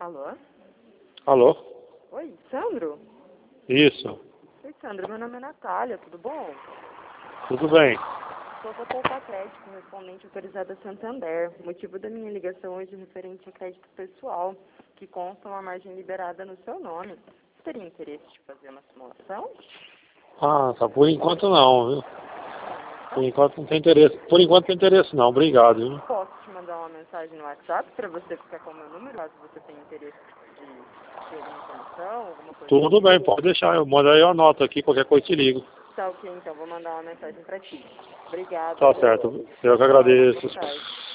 Alô? Alô? Oi, Sandro? Isso. Oi, Sandro, meu nome é Natália, tudo bom? Tudo bem. Sou fotógrafa crédito correspondente autorizada Santander. O motivo da minha ligação hoje é referente a crédito pessoal, que consta uma margem liberada no seu nome. Você teria interesse de fazer uma simulação? Ah, tá. Por enquanto não, viu? Por enquanto não tem interesse. Por enquanto não tem interesse não. Obrigado, viu? Posso te mandar uma mensagem no WhatsApp para você ficar com o meu número, caso você tenha interesse de ter alguma informação, alguma coisa Tudo assim? bem, pode deixar. Eu mando aí, eu anoto aqui, qualquer coisa te ligo. Tá ok, então vou mandar uma mensagem para ti. Obrigada. Tá certo. Eu que agradeço. Boa tarde.